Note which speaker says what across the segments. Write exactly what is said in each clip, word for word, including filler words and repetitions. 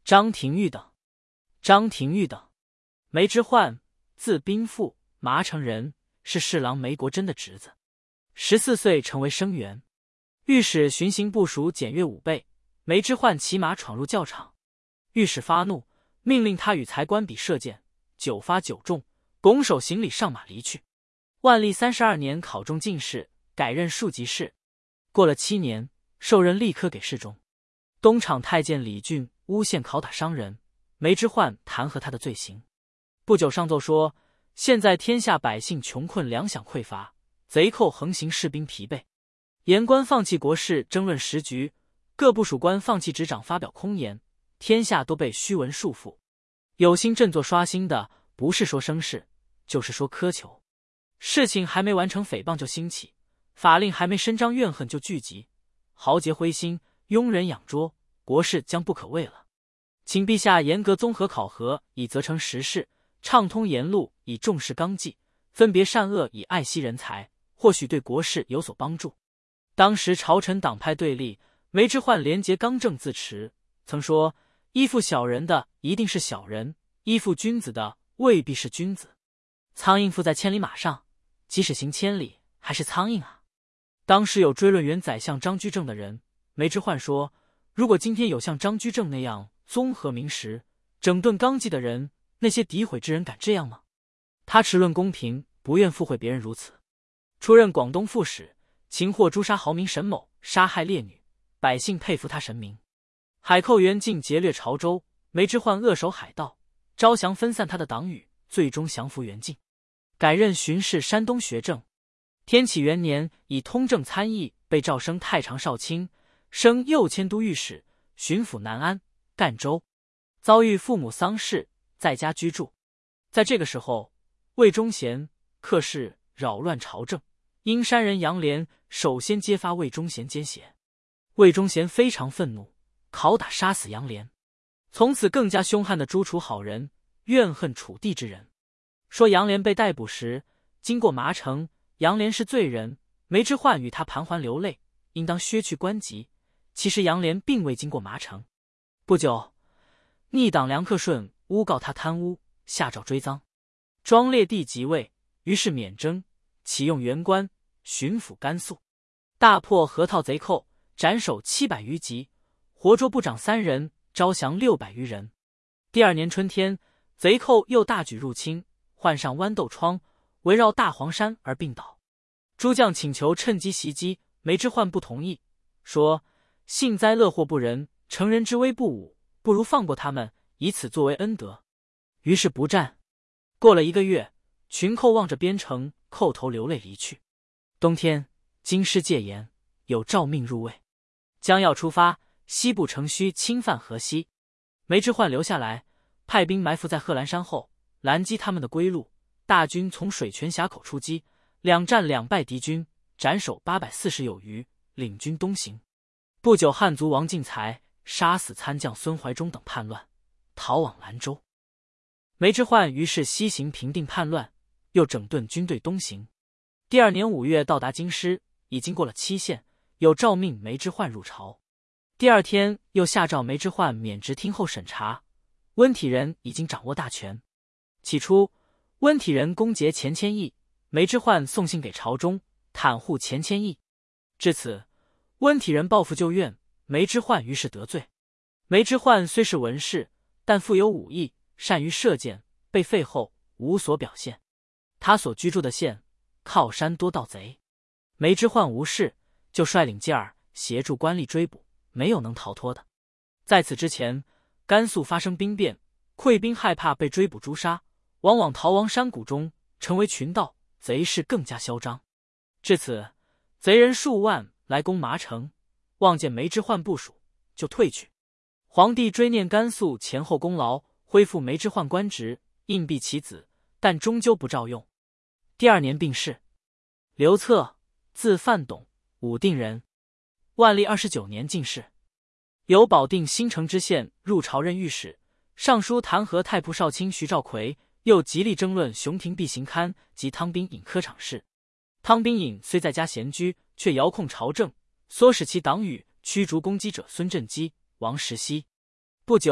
Speaker 1: 张廷玉等。张廷玉等，梅之焕，字宾父，麻城人，是侍郎梅国珍的侄子。十四岁成为生员。御史巡行部署检阅武备，梅之焕骑马闯入教场，御史发怒，命令他与才官比射箭，九发九中，拱手行礼上马离去。万历三十二年考中进士，改任庶吉士。过了七年，受任吏科给事中。东厂太监李俊诬陷拷打商人，梅之焕弹劾他的罪行。不久上奏说，现在天下百姓穷困，粮饷匮乏，贼寇横行，士兵疲惫，言官放弃国事，争论时局，各部属官放弃执掌，发表空言，天下都被虚文束缚。有心振作刷新的，不是说生事，就是说苛求。事情还没完成，诽谤就兴起；法令还没伸张，怨恨就聚集。豪杰灰心，庸人仰拙，国事将不可畏了。请陛下严格综合考核，以责成时事，畅通言路，以重视纲纪，分别善恶，以爱惜人才，或许对国事有所帮助。当时朝臣党派对立，梅之焕廉洁刚正自持，曾说：依附小人的一定是小人，依附君子的未必是君子。苍蝇附在千里马上，即使行千里，还是苍蝇啊。当时有追论原宰相张居正的人，梅之焕说：如果今天有像张居正那样综合明实、整顿纲纪的人，那些诋毁之人敢这样吗？他持论公平，不愿附会别人如此。出任广东副使，擒获诛杀豪民沈某，杀害烈女，百姓佩服他神明。海寇袁敬劫掠潮州，梅之焕扼守海盗，招降分散他的党羽，最终降服袁敬。改任巡视山东学政。天启元年，以通政参议，被诏升太常少卿，升右迁都御史，巡抚南安、赣州。遭遇父母丧事，在家居住。在这个时候，魏忠贤、客氏扰乱朝政，阴山人杨涟首先揭发魏忠贤奸邪。魏忠贤非常愤怒，拷打杀死杨涟，从此更加凶悍地诛除好人，怨恨楚地之人。说杨涟被逮捕时，经过麻城，杨涟是罪人，梅之焕与他盘桓流泪，应当削去官籍。其实杨涟并未经过麻城。不久，逆党梁克顺诬告他贪污，下诏追赃。庄烈帝即位，于是免征，启用原官，巡抚甘肃，大破河套贼寇，斩首七百余级，活捉部长三人，招降六百余人。第二年春天，贼寇又大举入侵，换上豌豆疮，围绕大黄山而病倒。诸将请求趁机袭击，梅之焕不同意，说：幸灾乐祸不仁，成人之威不武，不如放过他们，以此作为恩德。于是不战。过了一个月，群寇望着边城，叩头流泪离去。冬天，京师戒严，有诏命入魏，将要出发，西部城虚侵犯河西。梅之焕留下来，派兵埋伏在贺兰山后，拦击他们的归路。大军从水泉峡口出击，两战两败敌军，斩首八百四十有余，领军东行。不久，汉族王进才杀死参将孙怀忠等叛乱，逃往兰州。梅之焕于是西行平定叛乱，又整顿军队东行。第二年五月到达京师，已经过了期限，有诏命梅之焕入朝。第二天又下诏梅之焕免职听候审查。温体仁已经掌握大权。起初，温体仁攻讦钱谦益，梅之焕送信给朝中，袒护钱谦益。至此，温体仁报复旧怨，梅之焕于是得罪。梅之焕虽是文士，但富有武艺，善于射箭，被废后无所表现。他所居住的县靠山多盗贼，梅之焕无事，就率领劲儿协助官吏追捕，没有能逃脱的。在此之前，甘肃发生兵变，溃兵害怕被追捕诛杀，往往逃亡山谷中，成为群盗，贼势更加嚣张。至此，贼人数万来攻麻城，望见梅之焕部署，就退去。皇帝追念甘肃前后功劳，恢复梅之焕官职，硬币其子，但终究不照用。第二年病逝。刘策，字范董，武定人，万历二十九年进士。由保定新城知县入朝任御史，上书弹劾太仆少卿徐兆奎，又极力争论熊廷弼行勘及汤宾隐科场事。汤宾隐虽在家闲居，却遥控朝政，唆使其党羽驱逐攻击者孙振基、王石溪。不久，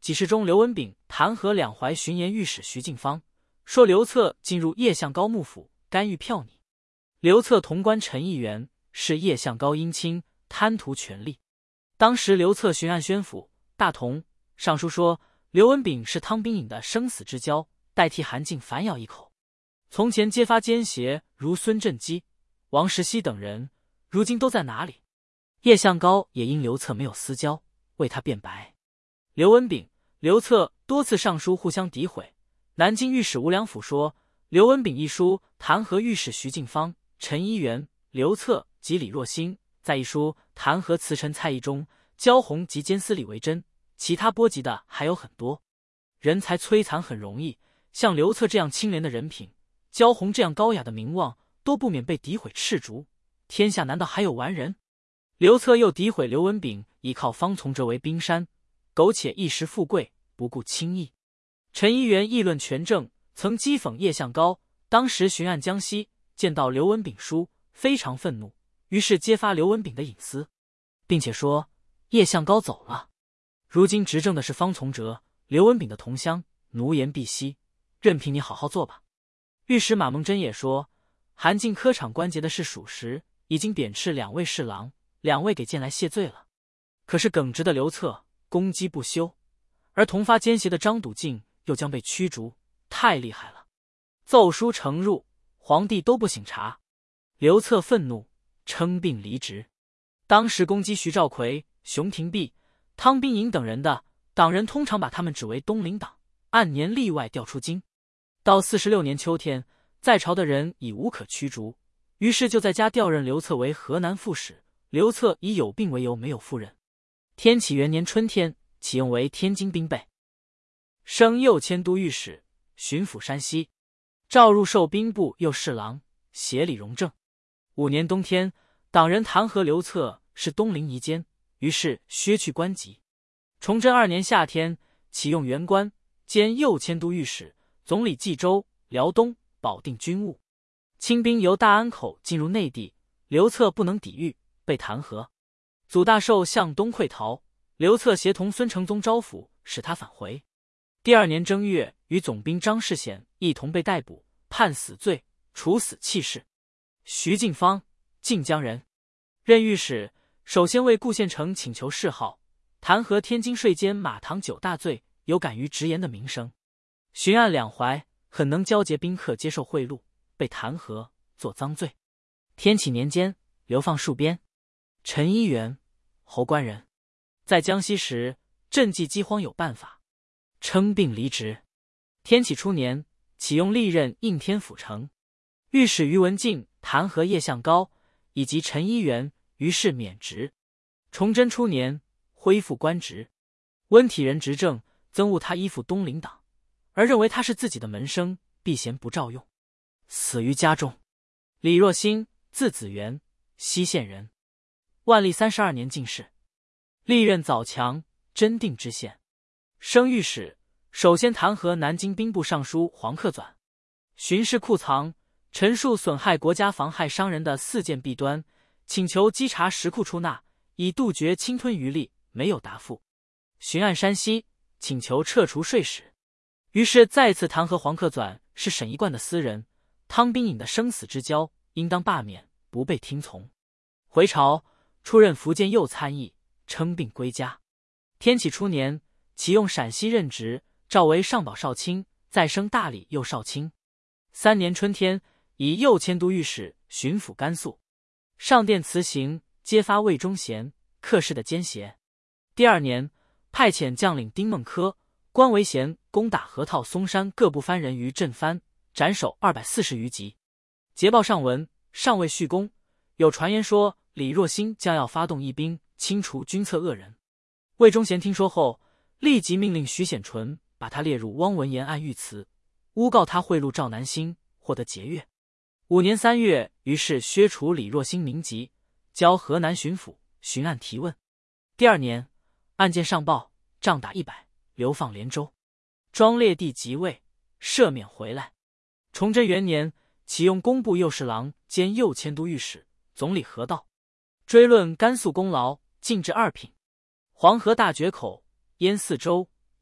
Speaker 1: 几事中刘文炳弹劾两淮巡盐御史徐敬方，说刘策进入叶向高幕府，干预票拟。刘策同官陈议员，是叶向高姻亲，贪图权力。当时刘策巡按宣府、大同，上书说刘文炳是汤宾颖的生死之交，代替韩进反咬一口。从前揭发奸邪如孙振基、王石溪等人，如今都在哪里？叶向高也因刘策没有私交，为他辩白。刘文炳、刘策多次上书互相诋毁。南京御史吴良辅说，刘文炳一书弹劾御史徐敬方、陈一元、刘策及李若欣，在一书弹劾辞臣蔡义忠、焦弘及监司李维珍，其他波及的还有很多。人才摧残很容易，像刘策这样清廉的人品，焦弘这样高雅的名望，都不免被诋毁斥逐，天下难道还有完人？刘策又诋毁刘文炳依靠方从哲为冰山，苟且一时富贵，不顾亲义。陈一元议论权政，曾讥讽叶向高。当时巡按江西，见到刘文炳书，非常愤怒，于是揭发刘文炳的隐私，并且说叶向高走了，如今执政的是方从哲，刘文炳的同乡，奴颜婢膝，任凭你好好做吧。御史马孟真也说，韩进科场关节的事属实，已经贬斥两位侍郎，两位给荐来谢罪了。可是耿直的刘策攻击不休，而同发奸邪的张笃敬又将被驱逐，太厉害了。奏书呈入，皇帝都不省察。刘策愤怒，称病离职。当时攻击徐兆奎、熊廷弼、汤宾颖等人的党人，通常把他们指为东林党，按年例外调出京。到四十六年秋天，在朝的人已无可驱逐，于是就在家调任刘策为河南副使。刘策以有病为由没有赴任。天启元年春天，启用为天津兵备，升右迁都御史，巡抚山西，召入授兵部右侍郎，协理荣政。五年冬天，党人弹劾刘策是东陵夷奸，于是削去官籍。崇祯二年夏天，启用元官，兼右迁都御史，总理冀州、辽东，保定军务。清兵由大安口进入内地，刘策不能抵御，被弹劾。祖大寿向东溃逃，刘策协同孙承宗招抚，使他返回。第二年正月，与总兵张世显一同被逮捕，判死罪，处死弃市。徐敬方，晋江人，任御史，首先为顾县城请求谥号，弹劾天津税监马堂九大罪，有敢于直言的名声。巡按两淮，很能交结宾客，接受贿赂，被弹劾，作赃罪。天启年间，流放戍边。陈一元，侯官人，在江西时，赈济饥荒有办法，称病离职。天启初年，启用历任应天府丞。御史于文静弹劾叶向高以及陈一元，于是免职。崇祯初年，恢复官职。温体仁执政，憎恶他依附东林党，而认为他是自己的门生，避嫌不召用，死于家中。李若欣，字子元，西县人，万历三十二年进士，历任枣强、真定知县。升御史，首先弹劾南京兵部尚书黄克纂，巡视库藏，陈述损害国家、妨害商人的四件弊端，请求稽查实库出纳，以杜绝侵吞渔利，没有答复。巡按山西，请求撤除税使，于是再次弹劾黄克纂是沈一贯的私人，汤宾颖的生死之交，应当罢免，不被听从。回朝，出任福建右参议，称病归家。天启初年，启用陕西任职，召为上保少卿，再升大理右少卿。三年春天，以右迁都御史，巡抚甘肃。上殿辞行，揭发魏忠贤、客氏的奸邪。第二年，派遣将领丁孟科、关维贤攻打河套、松山各部藩人于镇藩，斩首二百四十余级。捷报上文，尚未续功，有传言说李若欣将要发动义兵，清除军侧恶人。魏忠贤听说后，立即命令徐显纯把他列入汪文言案御词，诬告他贿赂赵南星，获得节钺。五年三月，于是削除李若欣名籍，交河南巡抚巡按提问。第二年，案件上报，杖打一百，流放连州。庄烈帝即位，赦免回来。崇祯元年，启用工部右侍郎兼右迁都御史，总理河道。追论甘肃功劳，进至二品。黄河大决口，淹四州，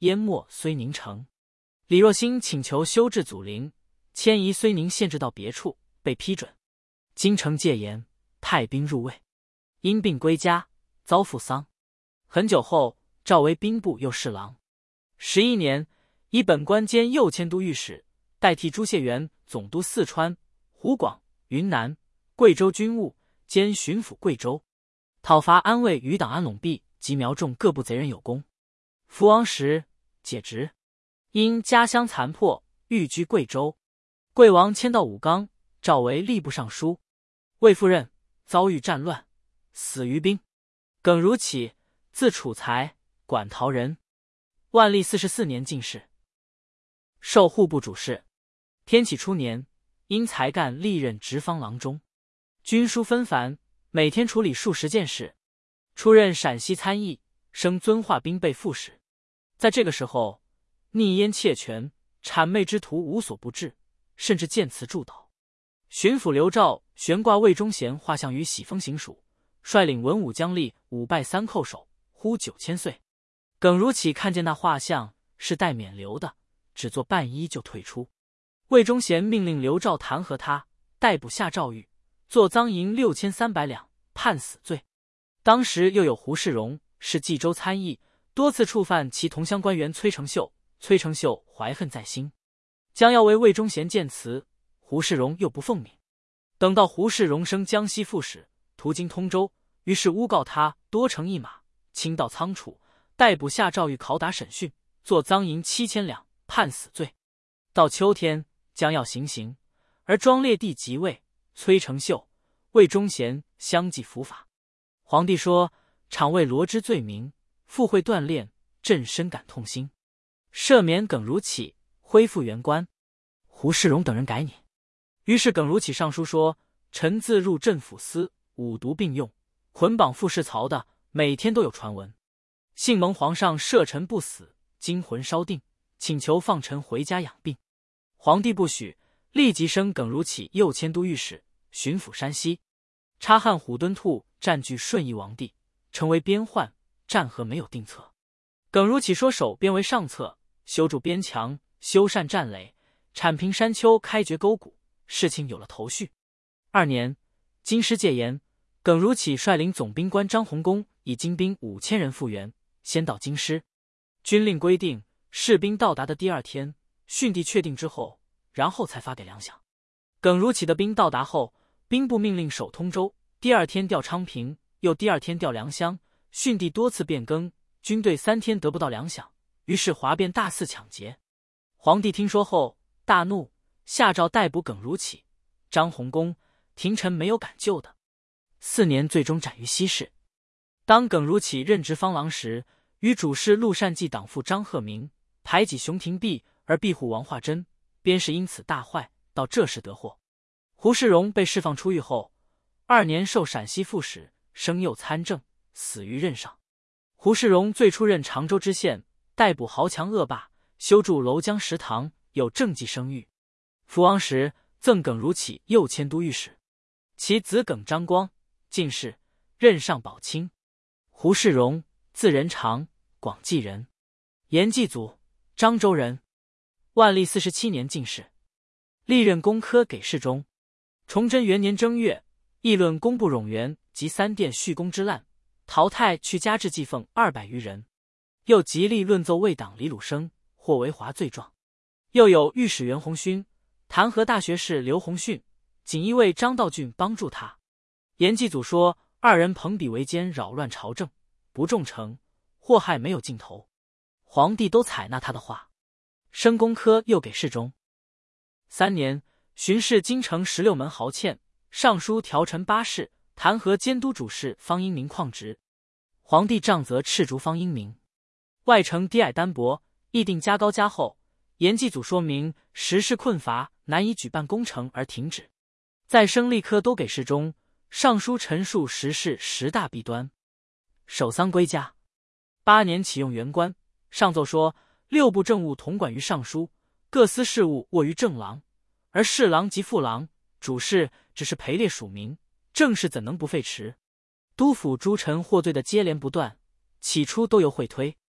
Speaker 1: 淹没睢宁城。李若兴请求修治祖陵，迁移睢宁县治到别处，被批准。京城戒严，派兵入卫，因病归家，遭父丧。很久后，召为兵部右侍郎。十一年，以本官兼右迁都御史，代替朱燮元总督四川、湖广、云南、贵州军务，兼巡抚贵州。讨伐安魏余党安陇弼及苗仲各部贼人有功。福王时解职，因家乡残破，寓居贵州。贵王迁到武冈，召为吏部尚书。魏夫人遭遇战乱，死于兵。耿如起，字楚才，馆陶人，万历四十四年进士，授户部主事。天启初年，因才干历任直方郎中。军书纷繁，每天处理数十件事。出任陕西参议，升遵化兵备副使。在这个时候，逆阉窃权、谄媚之徒无所不至，甚至见词助导。巡抚刘肇悬挂魏忠贤画像于喜峰行署，率领文武将吏五拜三叩首，呼九千岁。耿如起看见那画像是待免留的，只做半衣就退出。魏忠贤命令刘肇弹劾他，逮捕下诏狱，做赃银六千三百两，判死罪。当时又有胡世荣是冀州参议，多次触犯其同乡官员崔成秀，崔成秀怀恨在心，将要为魏忠贤谏词，胡世荣又不奉命。等到胡世荣升江西副使，途经通州，于是诬告他多乘一马，倾到仓储，逮捕下诏狱，拷打审讯，做赃银七千两，判死罪。到秋天将要行刑，而庄烈帝即位，崔成秀、魏忠贤相继伏法。皇帝说：“常为罗织罪名，复会锻炼，朕深感痛心，赦免耿如起，恢复原官。”胡世荣等人改拟。于是耿如起上书说：“臣自入镇抚司，五毒并用，捆绑傅士曹的，每天都有传闻。幸蒙皇上赦臣不死，精魂稍定，请求放臣回家养病。”皇帝不许，立即升耿如起右迁都御史，巡抚山西。察汉虎敦兔占据顺义王地，成为边患，战和没有定策。耿如起说守边为上策，修筑边墙，修缮战垒，铲平山丘，开掘沟谷，事情有了头绪。二年，京师戒严，耿如起率领总兵官张弘公以精兵五千人复员，先到京师。军令规定，士兵到达的第二天，训地确定之后，然后才发给粮饷。耿如起的兵到达后，兵部命令守通州，第二天调昌平，又第二天调良乡，训地多次变更，军队三天得不到粮饷，于是哗变，大肆抢劫。皇帝听说后大怒，下诏逮捕耿如起、张弘公，廷臣没有敢救的。四年最终斩于西市。当耿如起任职方郎时，与主事陆善记党父张鹤鸣排挤熊廷弼而庇护王化贞，边事因此大坏，到这时得祸。胡世荣被释放出狱后，二年授陕西副使，升右参政，死于任上。胡世荣最初任常州知县，逮捕豪强恶霸，修筑娄江食堂，有政绩声誉。福王时赠耿如起右迁都御史，其子耿张光进士，任上保卿。胡世荣字仁长，广济人，延济族，漳州人。万历四十七年进士，历任工科给事中。崇祯元年正月，议论工部冗员及三殿蓄工之滥，陶泰去加治祭奉二百余人。又极力论奏魏党李鲁生，或为华罪状。又有御史袁洪勋弹劾大学士刘洪训，锦衣卫张道俊帮助他。延济祖说二人朋比为奸，扰乱朝政，不重惩，祸害没有尽头。皇帝都采纳他的话，升工科又给事中。三年，巡视京城十六门豪欠，上书调陈八事，弹劾监督主事方英明旷职。皇帝杖责斥逐方英明。外丞低矮单薄，议定加高加厚。延济祖说明时事困乏，难以举办工程而停止。再升吏科都给事中，上书陈述时事十大弊端。守丧归家。八年启用员官，上奏说六部政务统管于尚书，各司事务握于正郎，而侍郎及副郎、主事只是陪列署名，政事怎能不废弛？督府诸臣获罪的接连不断，起初都由会推，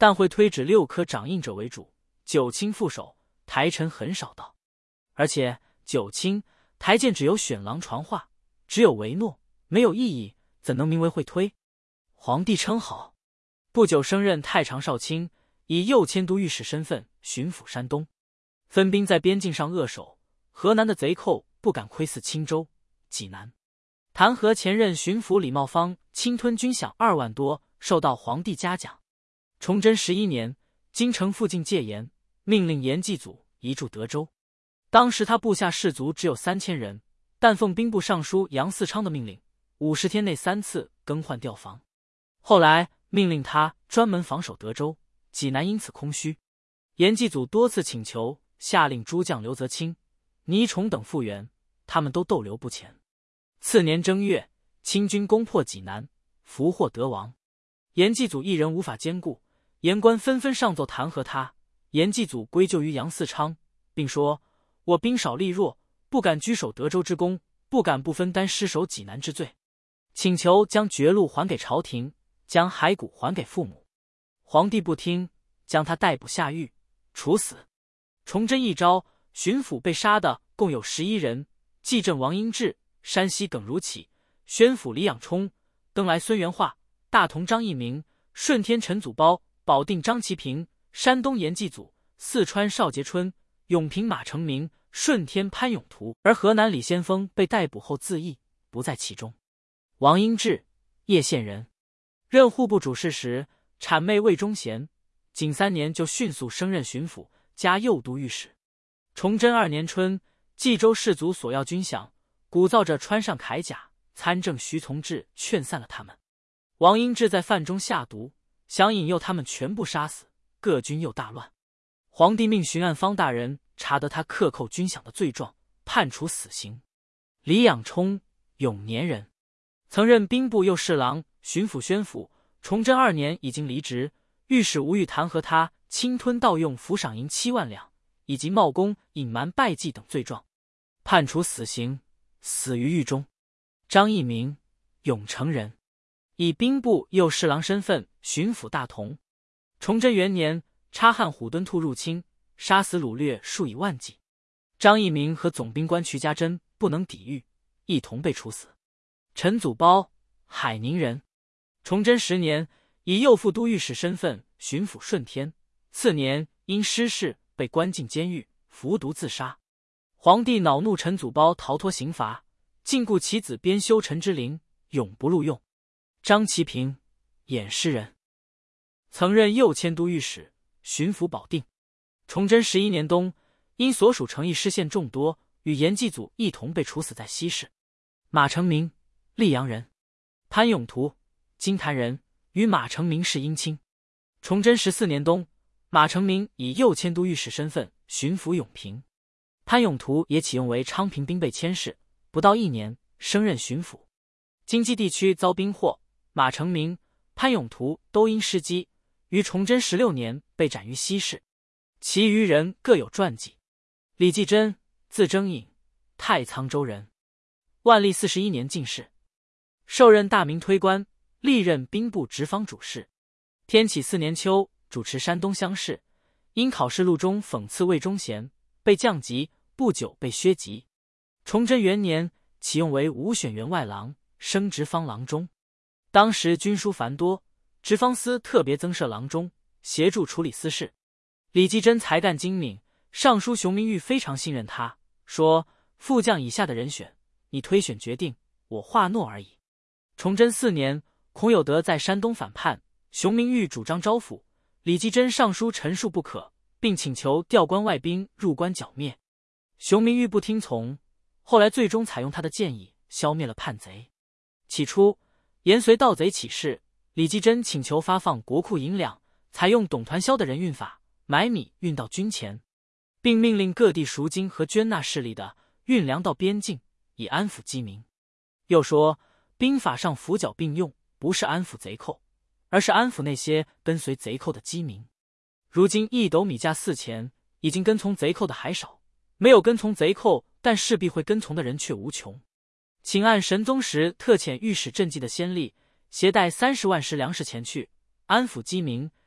Speaker 1: 但会推指六科掌印者为主，九卿副手，台臣很少到。而且九卿、台谏只有选郎传话，只有唯诺，没有异议，怎能名为会推？皇帝称好，不久升任太常少卿，以右迁都御史身份巡抚山东，分兵在边境上扼守，河南的贼寇不敢窥伺青州、济南。弹劾前任巡抚李茂芳侵吞军饷二万多，受到皇帝嘉奖。崇祯十一年，京城附近戒严，命令严继祖移驻德州。当时他部下士卒只有三千人，但奉兵部尚书杨嗣昌的命令，五十天内三次更换调防。后来命令他专门防守德州、济南，因此空虚。严继祖多次请求，下令诸将刘泽清、倪崇等复员，他们都逗留不前。次年正月，清军攻破济南，俘获德王。严继祖一人无法兼顾，言官纷纷上奏弹劾他。严继祖归咎于杨嗣昌，并说：“我兵少力弱，不敢居守德州之功，不敢不分担失守济南之罪，请求将爵禄还给朝廷，将骸骨还给父母。”皇帝不听，将他逮捕下狱，处死。崇祯一招，巡抚被杀的共有十一人：蓟镇王英志、山西耿如启、宣府李养冲、登莱孙元化、大同张义明、顺天陈祖褒、保定张其平、山东严继祖、四川邵杰春、永平马成明、顺天潘永图，而河南李先锋被逮捕后自缢，不在其中。王英志，叶县人，任户部主事时谄媚魏忠贤，仅三年就迅速升任巡抚加右都御史。崇祯二年春，冀州士卒索要军饷，鼓噪着穿上铠甲，参政徐从志劝散了他们。王英志在饭中下毒，想引诱他们全部杀死，各军又大乱。皇帝命巡案方大人查得他克扣军饷的罪状，判处死刑。李养冲，永年人，曾任兵部右侍郎、巡抚宣抚。崇祯二年已经离职，御史吴玉弹劾他侵吞盗用抚赏银七万两，以及冒功、隐瞒拜祭等罪状，判处死刑，死于狱中。张义明，永城人，以兵部右侍郎身份巡抚大同。崇祯元年，察汉虎敦兔入侵，杀死掳掠数以万计。张义明和总兵官瞿家珍不能抵御，一同被处死。陈祖褒，海宁人，崇祯十年，以右副都御史身份巡抚顺天，次年因失势被关进监狱，服毒自杀。皇帝恼怒陈祖褒逃脱刑罚，禁锢其子编修陈之龄，永不录用。张其平，偃师人，曾任右迁都御史、巡抚保定。崇祯十一年冬，因所属城邑失陷众多，与严继祖一同被处死在西市。马成明，溧阳人，潘永图，金坛人，与马成明是姻亲。崇祯十四年冬，马成明以右迁都御史身份巡抚永平，潘永图也启用为昌平兵备佥事，不到一年升任巡抚。京畿地区遭兵祸，马成明、潘永图都因失机，于崇祯十六年被斩于西市。其余人各有传记。李继珍，字征隐，太仓州人，万历四十一年进士，受任大明推官，历任兵部直方主事。天启四年秋，主持山东乡试，因考试录中讽刺魏忠贤，被降级，不久被削籍。崇祯元年，启用为武选员外郎，升直方郎中。当时军书繁多，直方司特别增设郎中，协助处理私事。李继珍才干精明，尚书熊明玉非常信任他，说：“副将以下的人选，你推选决定，我话诺而已。”崇祯四年，孔有德在山东反叛，熊明玉主张招抚，李继珍上书陈述不可，并请求调官外兵入关剿灭。熊明玉不听从，后来最终采用他的建议，消灭了叛贼。起初，延绥盗贼起事，李继珍请求发放国库银两，采用董团销的人运法，买米运到军前，并命令各地赎金和捐纳势力的运粮到边境，以安抚饥民。又说，兵法上扶剿并用，不是安抚贼寇，而是安抚那些跟随贼寇的饥民。如今一斗米价四钱，已经跟从贼寇的还少，没有跟从贼寇但势必会跟从的人却无穷。请按神宗时特遣御史赈济的先例，携带三十万石粮食前去，安抚饥民，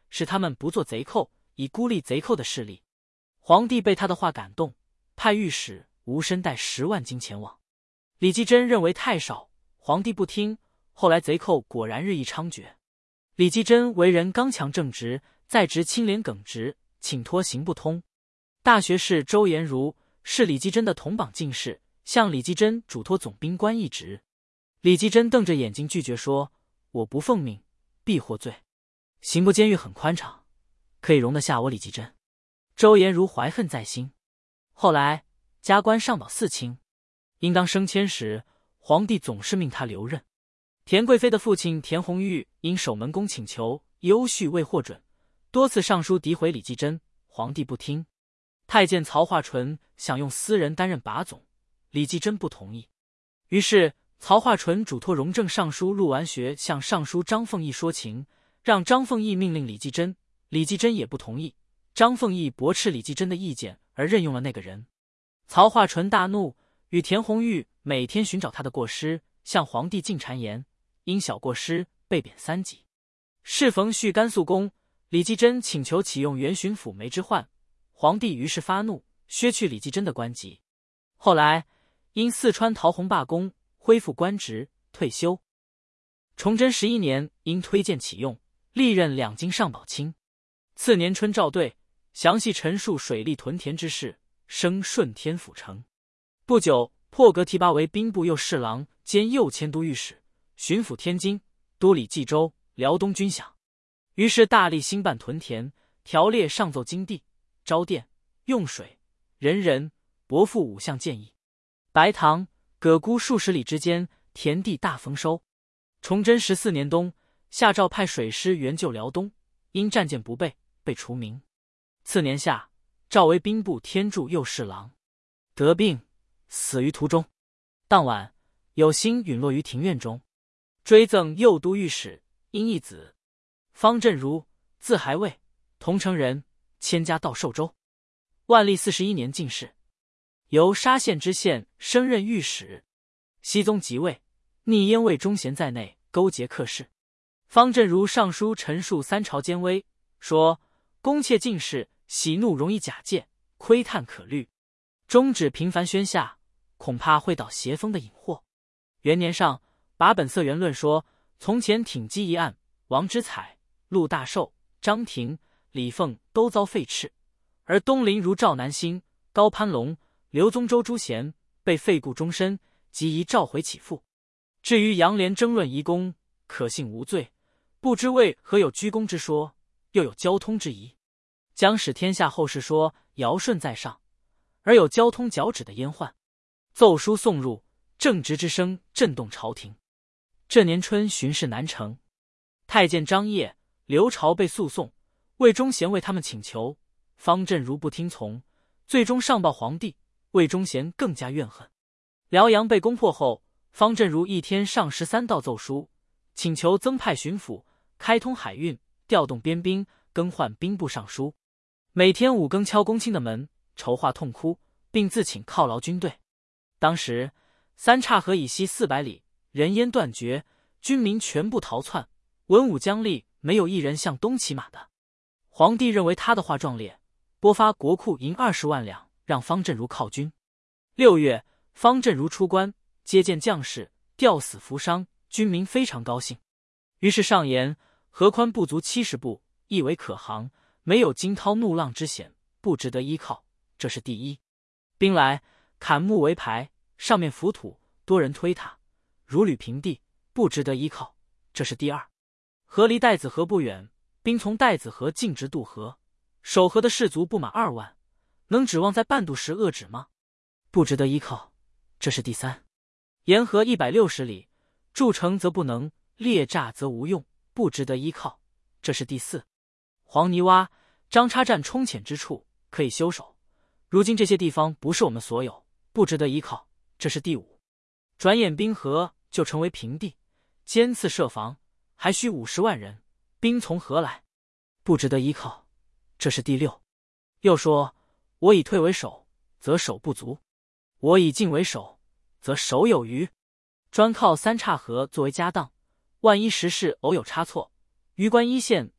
Speaker 1: 使他们不做贼寇，以孤立贼寇的势力。皇帝被他的话感动，派御史吴申带十万金前往。李继珍认为太少，皇帝不听，后来贼寇果然日益猖獗。李继珍为人刚强正直，在职清廉耿直，请托行不通。大学士周延儒是李继珍的同榜进士，向李继珍嘱托总兵官一职。李继珍瞪着眼睛拒绝说：“我不奉命，必获罪。刑部监狱很宽敞，可以容得下我李继珍。”周延儒怀恨在心。后来加官上保四卿，应当升迁时，皇帝总是命他留任。田贵妃的父亲田弘玉因守门公请求优叙未获准，多次上书诋毁李继珍，皇帝不听。太监曹化纯想用私人担任把总，李继珍不同意。于是曹化纯嘱托荣正尚书陆完学向尚书张凤义说情，让张凤义命令李继珍，李继珍也不同意。张凤义驳斥李继珍的意见，而任用了那个人。曹化纯大怒，与田弘玉每天寻找他的过失，向皇帝进谗言，因小过失被贬三级。适逢续甘肃公，李继珍请求启用原巡抚梅之焕，皇帝于是发怒，削去李继珍的官级。后来因四川陶弘罢工，恢复官职，退休。崇祯十一年因推荐启用，历任两京上宝卿。次年春诏对，详细陈述水利屯田之事，升顺天府丞。不久破格提拔为兵部右侍郎兼右迁都御史，巡抚天津、都理冀州、辽东军饷。于是大力兴办屯田，条列上奏京地，招电、用水、人人、帛赋五项建议。白塘、葛沽数十里之间，田地大丰收。崇祯十四年冬，下诏派水师援救辽东，因战舰不备，被除名。次年夏，诏为兵部天柱右侍郎，得病，死于途中。当晚，有星陨落于庭院中。追赠右都御史，因一子。方振如，字还尉，桐城人，迁家到寿州。万历四十一年进士，由沙县知县升任御史。熹宗即位，逆燕魏忠贤在内勾结客士。方振如上书陈述三朝奸威，说公窃进士，喜怒容易假借，窥探可虑，终止频繁宣下，恐怕会导邪风的隐祸。元年上，把本色原论说，从前挺击一案，王之彩、陆大寿、张廷、李凤都遭废斥，而东林如赵南星、高攀龙、刘宗周诸贤被废固终身，即宜召回起复。至于杨涟争论遗功，可信无罪，不知为何有居功之说，又有交通之疑，将使天下后世说尧舜在上，而有交通脚趾的阉宦。奏书送入，正直之声震动朝廷。这年春巡视南城，太监张掖、刘朝被诉讼，魏忠贤为他们请求，方振如不听从，最终上报皇帝，魏忠贤更加怨恨。辽阳被攻破后，方振如一天上十三道奏书，请求增派巡抚，开通海运，调动边兵，更换兵部尚书。每天五更敲公卿的门，筹划痛哭，并自请犒劳军队。当时三岔河以西四百里，人烟断绝，军民全部逃窜，文武将吏没有一人向东骑马的。皇帝认为他的话壮烈，拨发国库银二十万两，让方振如犒军。六月，方振如出关，接见将士，吊死扶伤，军民非常高兴。于是上言，河宽不足七十步，亦为可航，没有惊涛怒浪之险，不值得依靠，这是第一。兵来，砍木为排，上面浮土，多人推塔，如履平地，不值得依靠，这是第二。河离戴子河不远，兵从戴子河径直渡河，守河的士卒不满二万，能指望在半渡时遏止吗？不值得依靠，这是第三。沿河一百六十里，筑城则不能，列栅则无用，不值得依靠，这是第四。黄泥洼、张叉站冲浅之处可以修守，如今这些地方不是我们所有，不值得依靠，这是第五。转眼滨河就成为平地，尖刺设防，还需五十万人，兵从何来？不值得依靠，这是第六。又说，我以退为守，则守不足；我以进为守，则守有余。专靠三岔河作为家当，万一时事偶有差错，榆关一线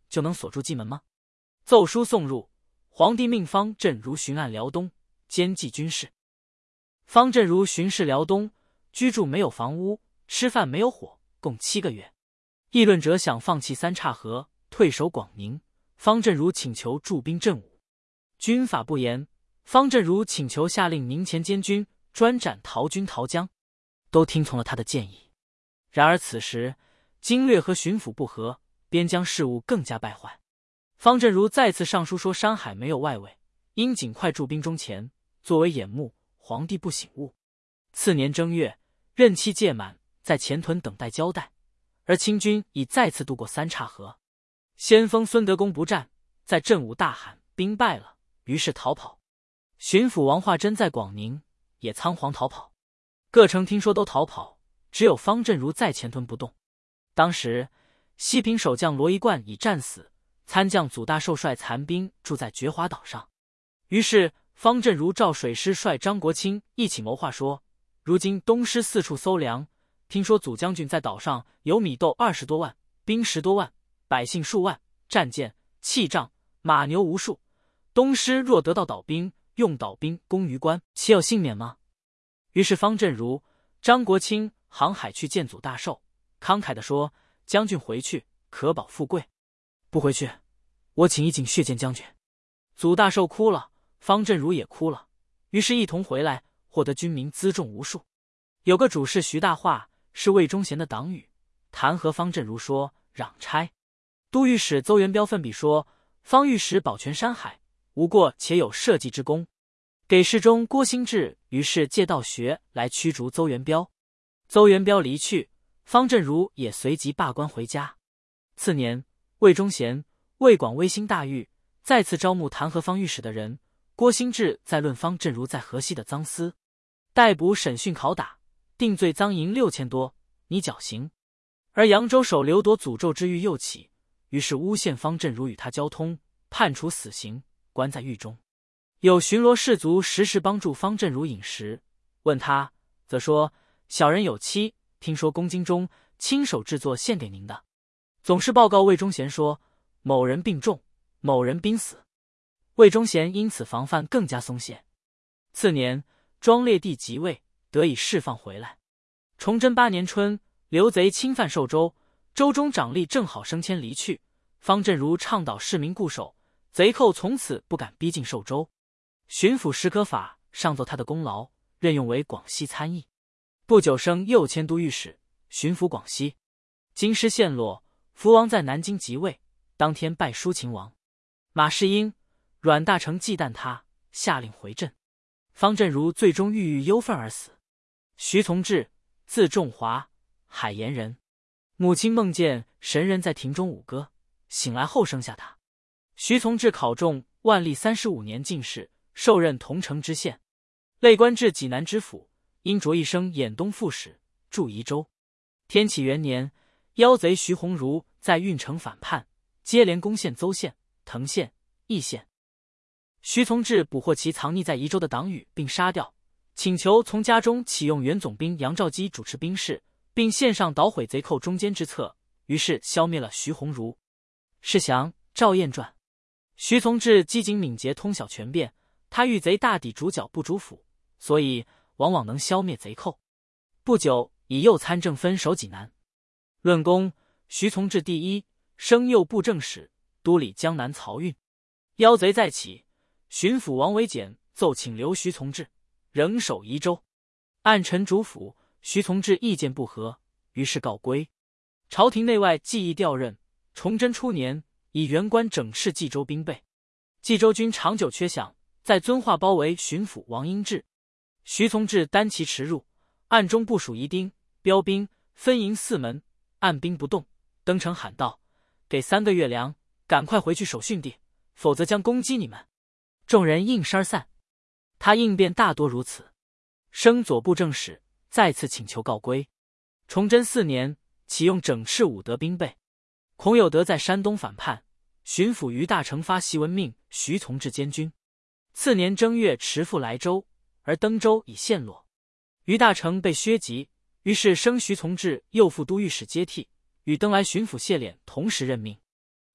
Speaker 1: 就能锁住蓟门吗？奏书送入，皇帝命方振如巡按辽东，监记军事。方振如巡视辽东，居住没有房屋，吃饭没有火，共七个月。议论者想放弃三岔河，退守广宁，方振如请求驻兵镇武。军法不严，方振如请求下令宁前监军专斩陶军陶江，都听从了他的建议。然而此时经略和巡抚不和，边疆事务更加败坏。方振如再次上书说山海没有外围，应尽快驻兵中前，作为掩目。皇帝不醒悟。次年正月，任期届满，在前屯等待交代，而清军已再次渡过三岔河。先锋孙德公不战，在镇武大喊兵败了，于是逃跑。巡抚王化贞在广宁也仓皇逃跑。各城听说都逃跑，只有方振如在前屯不动。当时西平守将罗一贯已战死，参将祖大寿率残兵住在觉华岛上。于是方振如召水师率张国清一起谋划说，如今东师四处搜粮，听说祖将军在岛上有米豆二十多万，兵十多万，百姓数万，战舰、器仗、马牛无数。东师若得到岛兵，用岛兵攻于关，岂有幸免吗？于是方振如、张国清航海去见祖大寿，慷慨地说，将军回去可保富贵，不回去我请一景血溅将军。祖大寿哭了，方振如也哭了，于是一同回来，获得军民辎重无数。有个主事徐大化是魏忠贤的党羽，弹劾方振如说攘差。都御史邹元彪奋笔说，方御史保全山海，无过且有社稷之功，给事中郭兴志于是借道学来驱逐邹元彪。邹元彪离去，方振如也随即罢官回家。次年，魏忠贤、魏广威兴大狱，再次招募弹劾方御史的人。郭兴志在论方振如在河西的赃私，逮捕审讯拷打，定罪赃银六千多，拟绞刑。而扬州守刘铎诅咒之狱又起，于是诬陷方振如与他交通，判处死刑，关在狱中。有巡逻士卒时时帮助方振如饮食，问他，则说小人有妻，听说宫京中亲手制作献给您的。总是报告魏忠贤说，某人病重，某人濒死。魏忠贤因此防范更加松懈。次年，庄烈帝即位，得以释放回来。崇祯八年春，刘贼侵犯寿州，州中长吏正好升迁离去，方振如倡导市民固守，贼寇从此不敢逼近寿州。巡抚史可法上奏他的功劳，任用为广西参议。不久升右迁都御史，巡抚广西。京师陷落，福王在南京即位，当天拜抒勤王。马士英、阮大铖忌惮他，下令回镇。方振如最终郁郁忧愤而死。徐从志，字仲华，海盐人，母亲梦见神人在庭中舞歌，醒来后生下他。徐从志考中万历三十五年进士，受任桐城知县，累官至济南知府，因擢一升兖东副使，驻宜州。天启元年，妖贼徐鸿儒在郓城反叛，接连攻陷邹县、滕县、义县。徐从志捕获其藏匿在宜州的党羽，并杀掉，请求从家中启用原总兵杨肇基主持兵事，并献上捣毁贼寇中间之策，于是消灭了徐鸿儒。世祥、赵彦传。徐从志机警敏捷，通晓权变，他遇贼大抵主剿不主辅，所以往往能消灭贼寇。不久，以右参政分守济南。论功，徐从志第一，升右布政使，督理江南漕运。妖贼再起，巡抚王维简奏请留徐从志，仍守宜州。按陈主府，徐从志意见不合，于是告归。朝廷内外计议调任。崇祯初年，以原官整饬冀州兵备。冀州军长久缺饷，在遵化包围巡抚王英志。徐从志单骑驰入，暗中部署疑丁、标兵，分营四门，按兵不动。登城喊道：“给三个月粮，赶快回去守训地，否则将攻击你们。”众人应声而散。他应变大多如此，升左布政使，再次请求告归。崇祯四年，启用整饬武德兵备。孔有德在山东反叛，巡抚于大成发檄文命徐从志监军。次年正月驰赴莱州，而登州已陷落，于大成被削籍，于是升徐从志右副都御史接替，与登莱巡抚谢敛同时任命。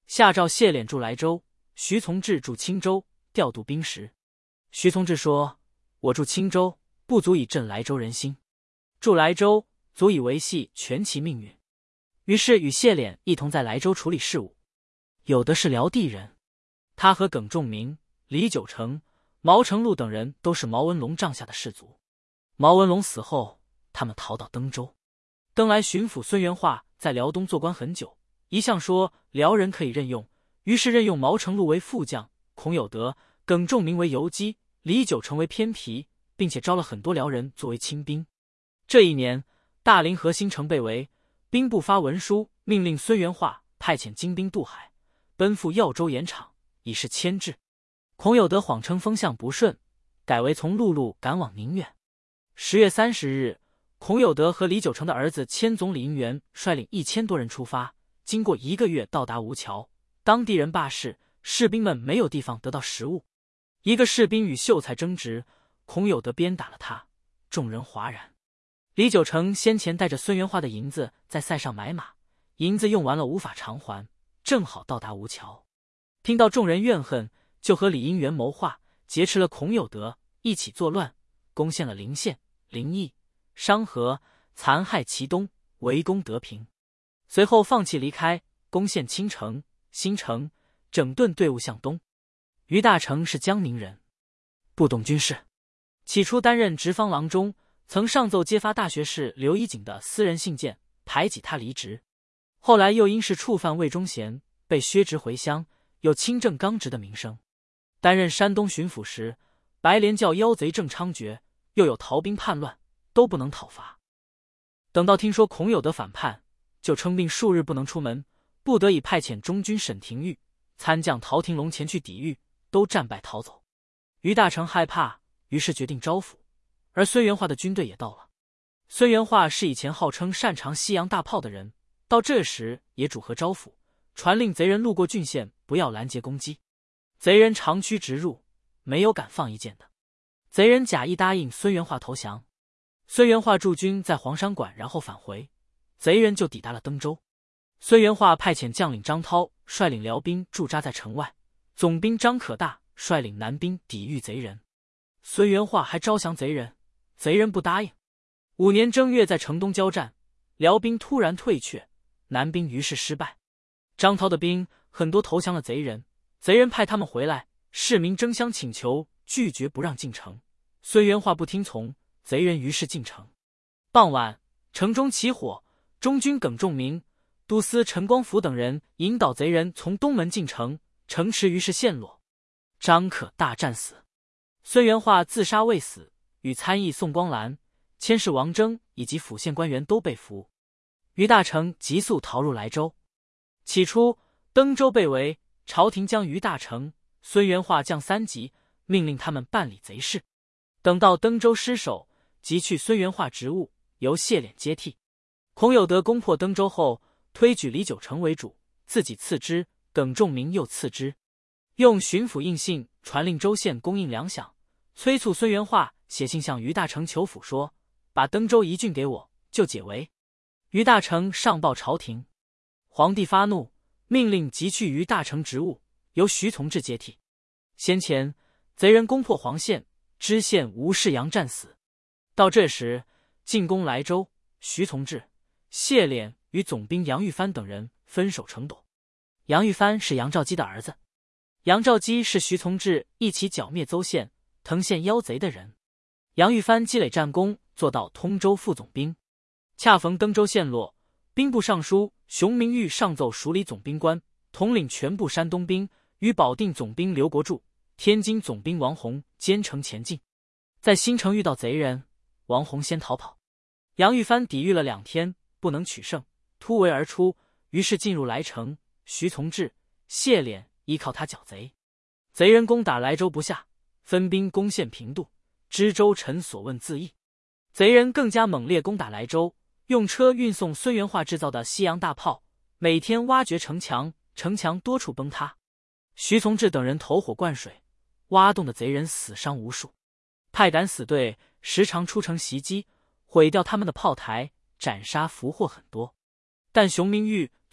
Speaker 1: 下诏谢敛驻莱州，徐从志驻青州，调度兵时。徐从志说：“我驻青州，不足以振莱州人心；驻莱州，足以维系全其命运。”于是与谢敛一同在莱州处理事务。有的是辽地人，他和耿仲明、李九成、毛成禄等人都是毛文龙帐下的士卒。毛文龙死后，他们逃到登州。登莱巡抚孙元化在辽东做官很久，一向说辽人可以任用，于是任用毛成禄为副将，孔有德、耿仲明为游击，李九成为偏皮，并且招了很多辽人作为亲兵。这一年，大凌河新城被围，兵部发文书，命令孙元化派遣精兵渡海，奔赴耀州盐场，以示牵制。孔有德谎称风向不顺，改为从陆路赶往宁远。十月三十日，孔有德和李九成的儿子千总李应元率领一千多人出发，经过一个月到达吴桥。当地人罢市，士兵们没有地方得到食物。一个士兵与秀才争执，孔有德鞭打了他，众人哗然。李九成先前带着孙元化的银子在塞上买马，银子用完了无法偿还，正好到达吴桥。听到众人怨恨，就和李应元谋划，劫持了孔有德，一起作乱，攻陷了临县、临邑、商河，残害其东，围攻得平。随后放弃离开，攻陷青城、新城，整顿队伍向东。于大成是江宁人，不懂军事，起初担任直方郎中，曾上奏揭发大学士刘一景的私人信件，排挤他离职。后来又因是触犯魏忠贤，被削职回乡，有清正刚直的名声。担任山东巡抚时，白莲教妖贼正猖獗，又有逃兵叛乱，都不能讨伐。等到听说孔有德反叛，就称病数日不能出门，不得已派遣中军沈廷玉、参将陶廷龙前去抵御，都战败逃走。于大成害怕，于是决定招抚，而孙元化的军队也到了。孙元化是以前号称擅长西洋大炮的人，到这时也主和招抚，传令贼人路过郡县不要拦截攻击。贼人长驱直入，没有敢放一箭的。贼人假意答应孙元化投降。孙元化驻军在黄山馆，然后返回，贼人就抵达了登州。孙元化派遣将领张涛率领辽兵驻扎在城外，总兵张可大率领南兵抵御贼人。孙元化还招降贼人，贼人不答应。五年正月在城东交战，辽兵突然退却，南兵于是失败。张涛的兵很多投降了贼人，贼人派他们回来，市民争相请求，拒绝不让进城。孙元化不听从，贼人于是进城。傍晚，城中起火，中军耿仲明、都司陈光甫等人引导贼人从东门进城，城池于是陷落。张可大战死。孙元化自杀未死，与参议宋光兰、佥事王征以及府县官员都被俘。于大成急速逃入莱州。起初，登州被围，朝廷将于大成、孙元化降三级，命令他们办理贼事。等到登州失守，即去孙元化职务，由谢敛接替。孔有德攻破登州后，推举李九成为主，自己次之，耿仲明又次之，用巡抚印信传令州县供应粮饷，催促孙元化写信向于大成求抚，说把登州一郡给我，就解围。于大成上报朝廷，皇帝发怒，命令即去于大成职务，由徐从志接替。先前贼人攻破黄县，知县吴世阳战死。到这时，进攻莱州，徐从志、谢敛与总兵杨玉帆等人分守城垛。杨玉帆是杨兆基的儿子。杨兆基是徐从志一起剿灭邹县、滕县妖贼的人。杨玉帆积累战功，做到通州副总兵。恰逢登州陷落，兵部尚书熊明玉上奏署理总兵官，统领全部山东兵，与保定总兵刘国柱、天津总兵王弘兼程前进。在新城遇到贼人，王弘先逃跑。杨玉帆抵御了两天，不能取胜，突围而出，于是进入莱城。徐从志、谢敛依靠他剿贼。贼人攻打莱州不下，分兵攻陷平度，知州陈所问自缢。贼人更加猛烈攻打莱州，用车运送孙元化制造的西洋大炮，每天挖掘城墙，城墙多处崩塌。徐从志等人投火灌水，挖洞的贼人死伤无数。派敢死队时常出城袭击，毁掉他们的炮台，斩杀俘获很多。但熊明玉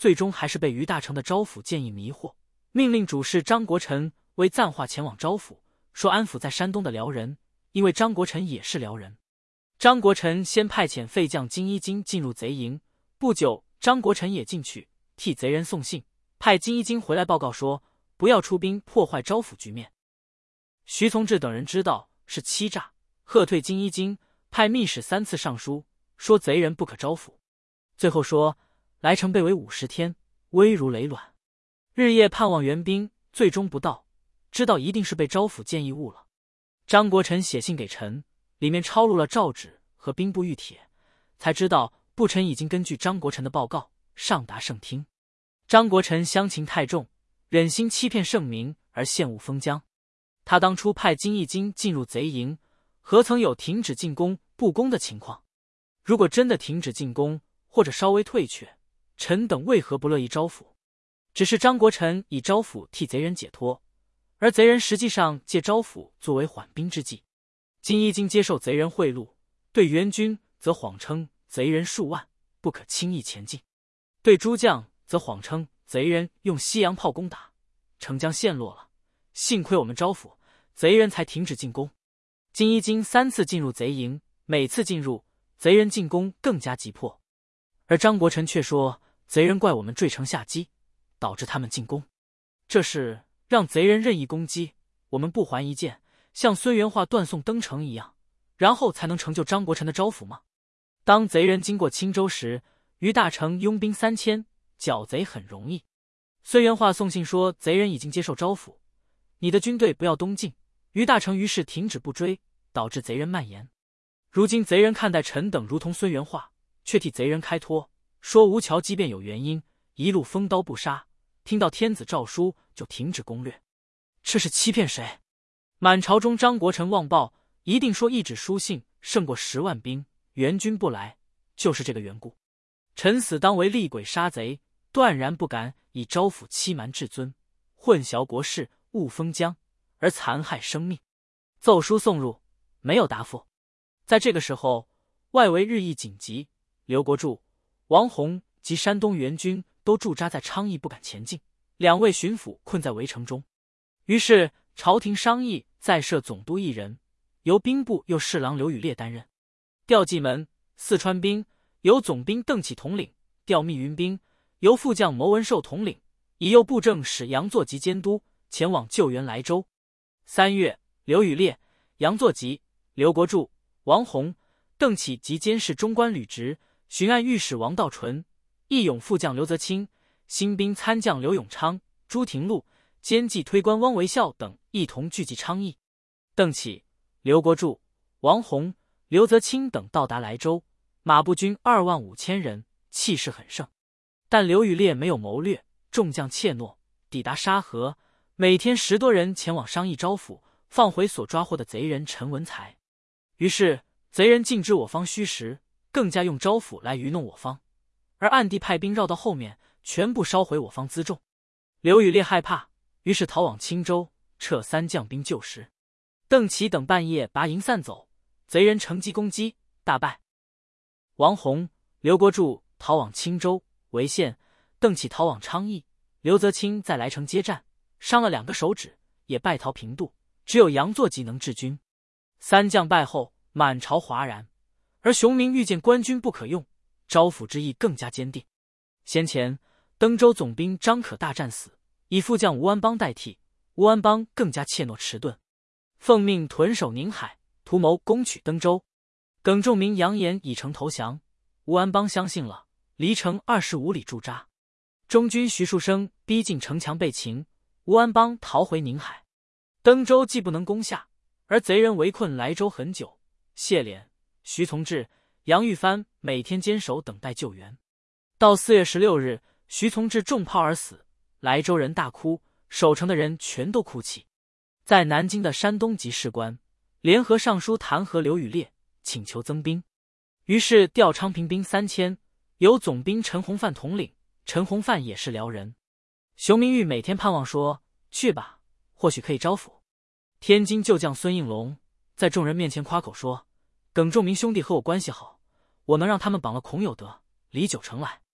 Speaker 1: 最终还是被于大成的招抚建议迷惑，命令主事张国臣为暂化前往招抚，说安抚在山东的辽人，因为张国臣也是辽人。张国臣先派遣废将金一金进入贼营，不久张国臣也进去替贼人送信，派金一金回来报告说不要出兵破坏招抚局面。徐从志等人知道是欺诈，喝退金一金，派密使三次上书，说贼人不可招抚。最后说来城被围五十天，危如累卵，日夜盼望援兵，最终不到，知道一定是被招抚建议误了。张国臣写信给臣，里面抄录了诏旨和兵部谕帖，才知道部臣已经根据张国臣的报告上达圣听。张国臣乡情太重，忍心欺骗圣明而陷误封疆。他当初派金义金进入贼营，何曾有停止进攻不攻的情况？如果真的停止进攻，或者稍微退却，臣等为何不乐意招抚？只是张国臣以招抚替贼人解脱，而贼人实际上借招抚作为缓兵之计。金义金接受贼人贿赂，对援军则谎称贼人数万，不可轻易前进；对诸将则谎称贼人用西洋炮攻打，城将陷落了，幸亏我们招抚，贼人才停止进攻。金一金三次进入贼营，每次进入，贼人进攻更加急迫，而张国臣却说贼人怪我们坠城下击，导致他们进攻。这是让贼人任意攻击，我们不还一箭，像孙元化断送登城一样，然后才能成就张国臣的招抚吗？当贼人经过青州时，于大成拥兵三千，剿贼很容易。孙元化送信说贼人已经接受招抚，你的军队不要东进。于大成于是停止不追，导致贼人蔓延。如今贼人看待臣等如同孙元化，却替贼人开脱，说吴桥即便有原因，一路锋刀不杀，听到天子诏书就停止攻略，这是欺骗谁？满朝中张国臣妄报，一定说一纸书信胜过十万兵，援军不来，就是这个缘故。臣死当为厉鬼杀贼，断然不敢以招抚欺瞒至尊，混淆国事，误封疆，而残害生命。奏书送入，没有答复。在这个时候，外围日益紧急，刘国柱、王弘及山东援军都驻扎在昌邑不敢前进，两位巡抚困在围城中。于是朝廷商议再设总督一人，由兵部右侍郎刘宇烈担任；调蓟门、四川兵由总兵邓启统领；调密云兵由副将牟文寿统领，以右布政使杨作吉监督，前往救援莱州。三月，刘宇烈、杨作吉、刘国柱、王弘、邓启及监视中官吕直、巡按御史王道纯、义勇副将刘泽清、新兵参将刘永昌、朱廷禄、监计推官汪维孝等一同聚集昌邑。邓启、刘国柱、王弘、刘泽清等到达莱州，马步军二万五千人，气势很盛。但刘宇烈没有谋略，众将怯懦，抵达沙河，每天十多人前往商议招抚，放回所抓获的贼人陈文才。于是贼人尽知我方虚实，更加用招抚来愚弄我方，而暗地派兵绕到后面，全部烧毁我方辎重。刘宇烈害怕，于是逃往青州，撤三将兵救时。邓启等半夜拔营散走，贼人乘机攻击，大败。王弘、刘国柱逃往青州潍县，邓启逃往昌邑，刘泽清在莱城接战，伤了两个手指，也败逃平度，只有杨作吉能治军。三将败后，满朝哗然，而熊明遇见官军不可用，招抚之意更加坚定。先前登州总兵张可大战死，以副将吴安邦代替，吴安邦更加怯懦迟钝，奉命屯守宁海，图谋攻取登州。耿仲明扬言以城投降，吴安邦相信了，离城二十五里驻扎。中军徐树生逼近城墙被擒，吴安邦逃回宁海。登州既不能攻下，而贼人围困莱州很久，谢敛、徐从志、杨玉帆每天坚守等待救援。到四月十六日，徐从志中炮而死，莱州人大哭，守城的人全都哭泣。在南京的山东籍士官联合上书弹劾刘宇烈，请求增兵。于是调昌平兵三千，由总兵陈洪范统领，陈洪范也是辽人。熊明玉每天盼望说，去吧，或许可以招抚。天津旧将孙应龙在众人面前夸口说，耿仲明兄弟和我关系好，我能让他们绑了孔有德、李九成来。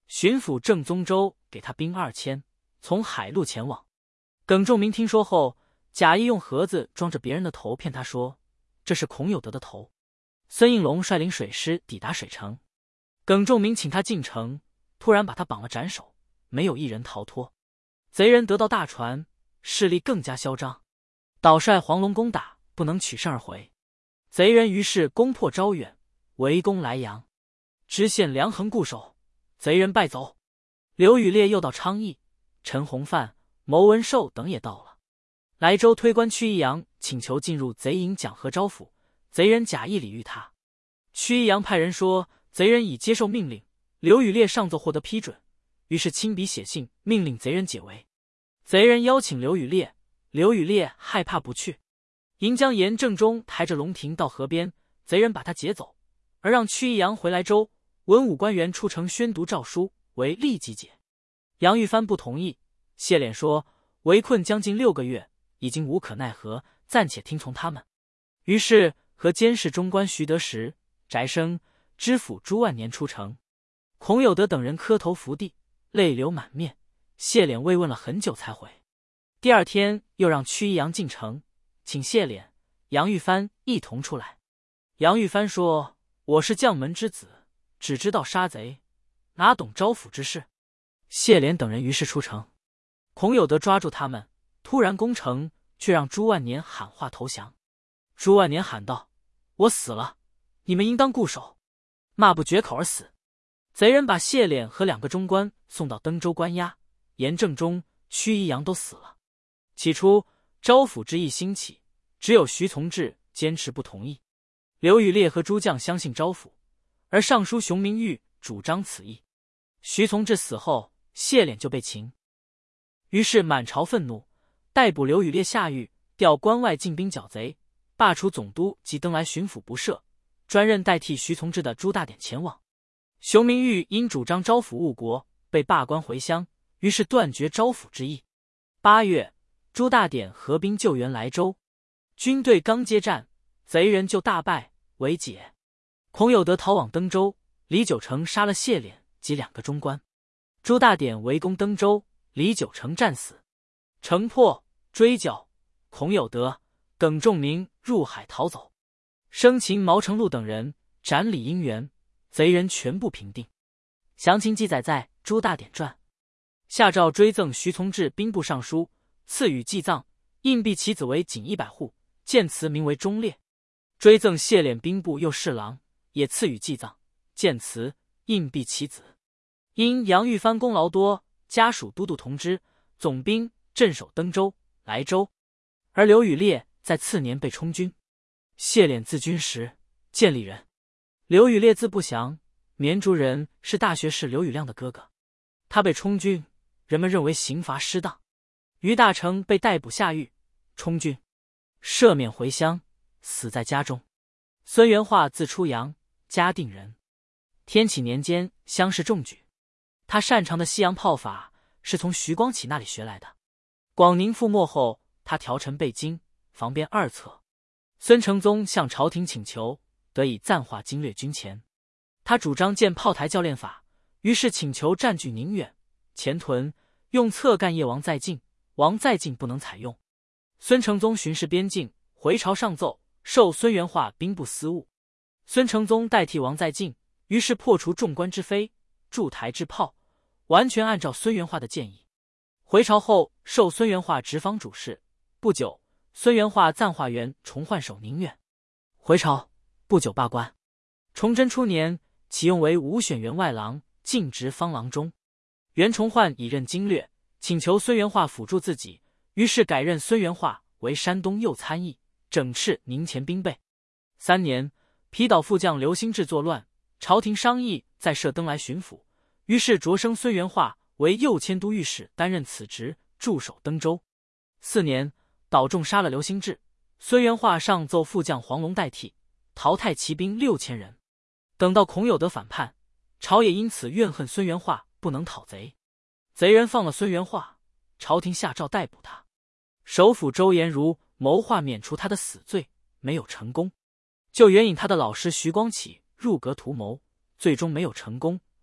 Speaker 1: 巡抚郑宗周给他兵二千，从海路前往。耿仲明听说后，假意用盒子装着别人的头骗他说这是孔有德的头。孙应龙率领水师抵达水城，耿仲明请他进城，突然把他绑了斩首，没有一人逃脱。贼人得到大传，势力更加嚣张，导率黄龙攻打，不能取胜而回。贼人于是攻破招远，围攻莱阳，知县梁衡固守，贼人败走。刘宇烈又到昌邑，陈洪范、牟文寿等也到了。莱州推官屈一阳请求进入贼营讲和招抚，贼人假意礼遇他。屈一阳派人说贼人已接受命令，刘宇烈尚奏获得批准，于是亲笔写信命令贼人解围。贼人邀请刘宇烈，刘宇烈害怕不去。营将严正中抬着龙庭到河边，贼人把他劫走，而让屈一阳回莱州。文武官员出城宣读诏书，为立即解。杨玉帆不同意，谢脸说围困将近六个月，已经无可奈何，暂且听从他们。于是和监视中官徐德时、翟生、知府朱万年出城。孔有德等人磕头伏地，泪流满面，谢脸慰问了很久才回。第二天又让屈一阳进城，请谢脸、杨玉帆一同出来。杨玉帆说我是将门之子，只知道杀贼，哪懂招抚之事。谢脸等人于是出城。孔有德抓住他们，突然攻城，却让朱万年喊话投降。朱万年喊道我死了，你们应当固守，骂不绝口而死。贼人把谢脸和两个中官送到登州关押，严正中、屈一阳都死了。起初招抚之意兴起，只有徐从志坚持不同意。刘宇烈和诸将相信招抚，而尚书熊明玉主张此意。徐从志死后，谢脸就被擒。于是满朝愤怒，逮捕刘宇烈下狱，调关外进兵剿贼，罢除总督及登莱巡抚不赦，专任代替徐从志的朱大典前往。熊明玉因主张招抚误国，被罢官回乡，于是断绝招抚之意。八月，朱大典合兵救援莱州，军队刚接战，贼人就大败，为解。孔有德逃往登州，李九成杀了谢脸及两个中官。朱大典围攻登州，李九成战死。城破，追剿，孔有德、耿仲明入海逃走。生擒毛成禄等人，斩李应元，贼人全部平定。详情记载在《朱大典传》。下诏追赠徐从志兵部尚书，赐予祭葬，印币其子为仅一百户，建祠名为忠烈。追赠谢脸兵部右侍郎，也赐予祭葬，建祠，印币其子。因杨玉帆功劳多，家属都督同知、总兵镇守登州、莱州，而刘宇烈在次年被充军。谢脸字君实，建立人。刘宇烈字不祥，绵竹人，是大学士刘宇亮的哥哥。他被充军，人们认为刑罚失当，于大成被逮捕下狱，充军，赦免回乡，死在家中。孙元化字初阳，嘉定人。天启年间乡试中举。他擅长的西洋炮法是从徐光启那里学来的。广宁覆没后，他调陈备京，防边二策。孙承宗向朝廷请求，得以暂化经略军前。他主张建炮台教练法，于是请求占据宁远、前屯，用策干谒王在晋，王在晋不能采用。孙承宗巡视边境，回朝上奏，授孙元化兵部司务。孙承宗代替王在晋，于是破除众官之非，筑台制炮，完全按照孙元化的建议。回朝后，授孙元化直方主事。不久，孙元化暂化元重换守宁远。回朝不久罢官。崇祯初年，启用为武选员外郎，进职方郎中。袁崇焕已任经略，请求孙元化辅助自己，于是改任孙元化为山东右参议，整饬宁前兵备。三年，皮岛副将刘兴志作乱，朝廷商议再设登莱巡抚，于是擢升孙元化为右迁都御史，担任此职，驻守登州。四年，岛众杀了刘兴志，孙元化上奏副将黄龙代替，淘汰骑兵六千人。等到孔有德反叛，朝野因此怨恨孙元化不能讨贼，贼人放了孙元化，朝廷下诏逮捕他。首辅周延如谋划免除他的死罪，没有成功，就援引他的老师徐光启入阁图谋，最终没有成功，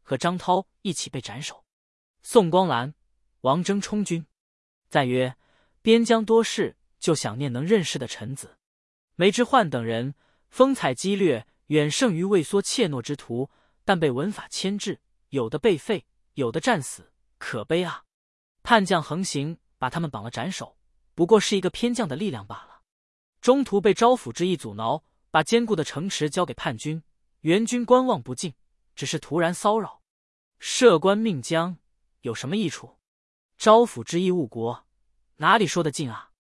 Speaker 1: 和张涛一起被斩首。宋光兰、王征充军。再曰：边疆多事，就想念能认识的臣子。梅之焕等人风采激略，远胜于畏缩怯懦之徒，但被文法牵制，有的被废，有的战死，可悲啊！叛将横行，把他们绑了斩首，不过是一个偏将的力量罢了。中途被招抚之意阻挠，把坚固的城池交给叛军，援军观望不进，只是突然骚扰。设官命将有什么益处？招抚之意误国，哪里说得进啊？